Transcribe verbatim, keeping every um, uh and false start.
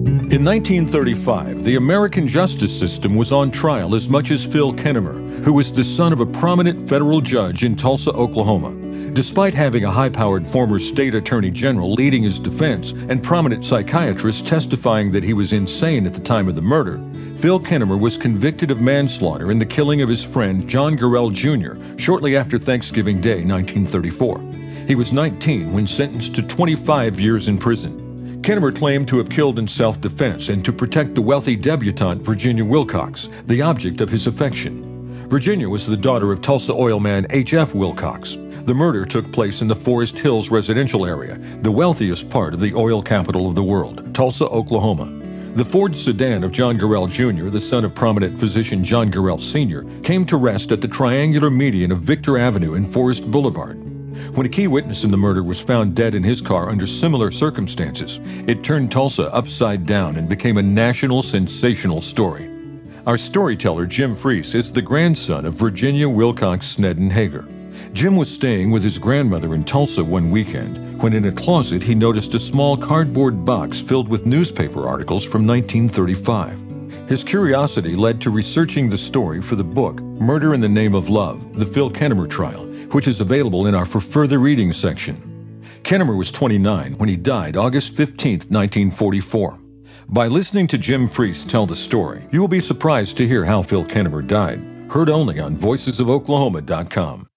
In nineteen thirty-five, the American justice system was on trial as much as Phil Kennemer, who was the son of a prominent federal judge in Tulsa, Oklahoma. Despite having a high-powered former state attorney general leading his defense and prominent psychiatrists testifying that he was insane at the time of the murder, Phil Kennemer was convicted of manslaughter in the killing of his friend John Gorell Junior shortly after Thanksgiving Day, nineteen thirty-four. He was nineteen when sentenced to twenty-five years in prison. Kennemer claimed to have killed in self-defense and to protect the wealthy debutante Virginia Wilcox, the object of his affection. Virginia was the daughter of Tulsa oil man H F Wilcox. The murder took place in the Forest Hills residential area, the wealthiest part of the oil capital of the world, Tulsa, Oklahoma. The Ford sedan of John Gorell Junior, the son of prominent physician John Gorell Senior, came to rest at the triangular median of Victor Avenue and Forest Boulevard. When a key witness in the murder was found dead in his car under similar circumstances, it turned Tulsa upside down and became a national sensational story. Our storyteller, Jim Freese, is the grandson of Virginia Wilcox Snedden Hager. Jim was staying with his grandmother in Tulsa one weekend when in a closet he noticed a small cardboard box filled with newspaper articles from nineteen thirty-five. His curiosity led to researching the story for the book Murder in the Name of Love, The Phil Kennemer Trial, which is available in our For Further Reading section. Kennemer was twenty-nine when he died August fifteenth, nineteen forty-four. By listening to Jim Freese tell the story, you will be surprised to hear how Phil Kennemer died. Heard only on voices of oklahoma dot com.